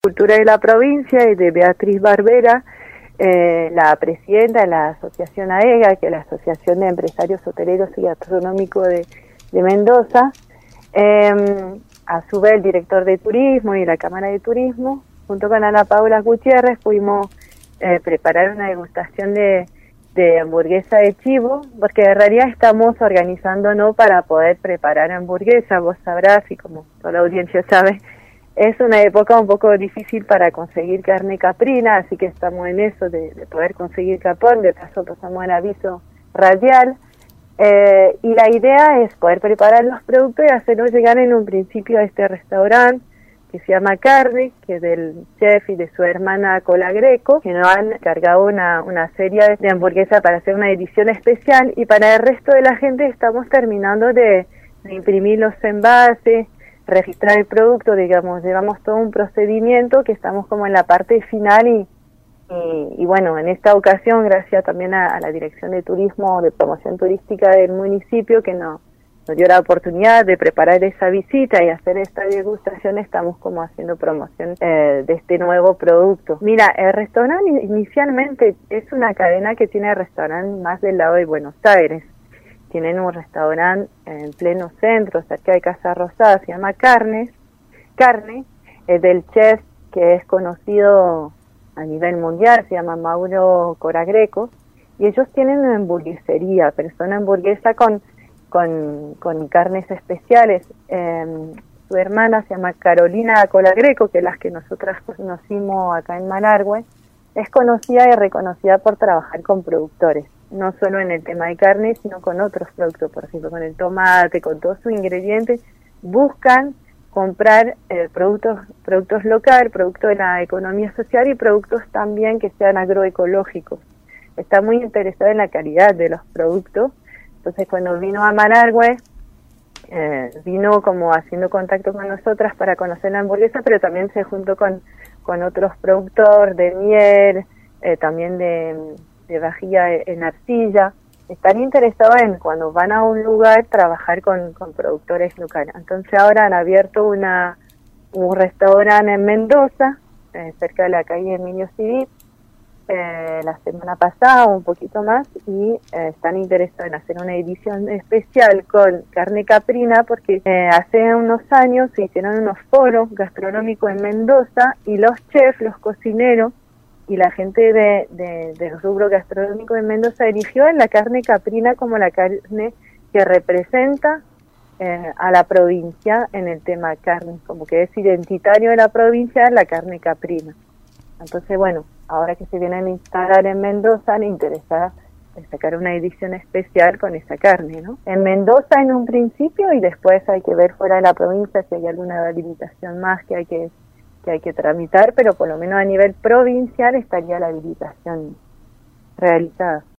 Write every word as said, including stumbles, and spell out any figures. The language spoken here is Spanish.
Cultura de la provincia y de Beatriz Barbera, eh, la presidenta de la Asociación AEGA, que es la Asociación de Empresarios Hoteleros y Gastronómicos de, de Mendoza, eh, a su vez el director de turismo y la Cámara de Turismo, junto con Ana Paula Gutiérrez, pudimos eh, preparar una degustación de, de hamburguesa de chivo, porque en realidad estamos organizándonos para poder preparar hamburguesa. Vos sabrás, y como toda la audiencia sabe, es una época un poco difícil para conseguir carne caprina, así que estamos en eso de, de poder conseguir capón. De paso pasamos el aviso radial, eh, y la idea es poder preparar los productos y hacerlos llegar en un principio a este restaurante que se llama Carne, que es del chef y de su hermana Cola Greco, que nos han cargado una, una serie de hamburguesas para hacer una edición especial, y para el resto de la gente estamos terminando de, de imprimir los envases, registrar el producto, digamos, llevamos todo un procedimiento que estamos como en la parte final y, y, y bueno, en esta ocasión, gracias también a, a la Dirección de Turismo, de Promoción Turística del municipio, que nos, nos dio la oportunidad de preparar esa visita y hacer esta degustación, estamos como haciendo promoción eh, de este nuevo producto. Mira, el restaurante inicialmente es una cadena que tiene restaurante más del lado de Buenos Aires. Tienen un restaurante en pleno centro, cerca de Casa Rosada, se llama Carnes, Carne, es del chef que es conocido a nivel mundial, se llama Mauro Coragreco, y ellos tienen una hamburguesería, pero es una hamburguesa con, con, con carnes especiales. Eh, su hermana se llama Carolina Colagreco, que es la que nosotras conocimos acá en Malargüe, es conocida y reconocida por trabajar con productores, no solo en el tema de carne, sino con otros productos, por ejemplo, con el tomate, con todos sus ingredientes. Buscan comprar eh, productos productos locales, productos de la economía social y productos también que sean agroecológicos. Está muy interesada en la calidad de los productos. Entonces, cuando vino a Malargüe, eh, vino como haciendo contacto con nosotras para conocer la hamburguesa, pero también se juntó con, con otros productores de miel, eh, también de... de vajilla en arcilla. Están interesados en, cuando van a un lugar, trabajar con, con productores locales. Entonces ahora han abierto una un restaurante en Mendoza, eh, cerca de la calle Emilio Civit, eh, la semana pasada, un poquito más, y eh, están interesados en hacer una edición especial con carne caprina, porque eh, hace unos años se hicieron unos foros gastronómicos en Mendoza, y los chefs, los cocineros, y la gente de, de, del rubro gastronómico de Mendoza eligió la carne caprina como la carne que representa eh, a la provincia en el tema carne, como que es identitario de la provincia la carne caprina. Entonces, bueno, ahora que se vienen a instalar en Mendoza, le interesa sacar una edición especial con esa carne, ¿no? En Mendoza en un principio, y después hay que ver fuera de la provincia si hay alguna habilitación más que hay que que hay que tramitar, pero por lo menos a nivel provincial estaría la habilitación realizada.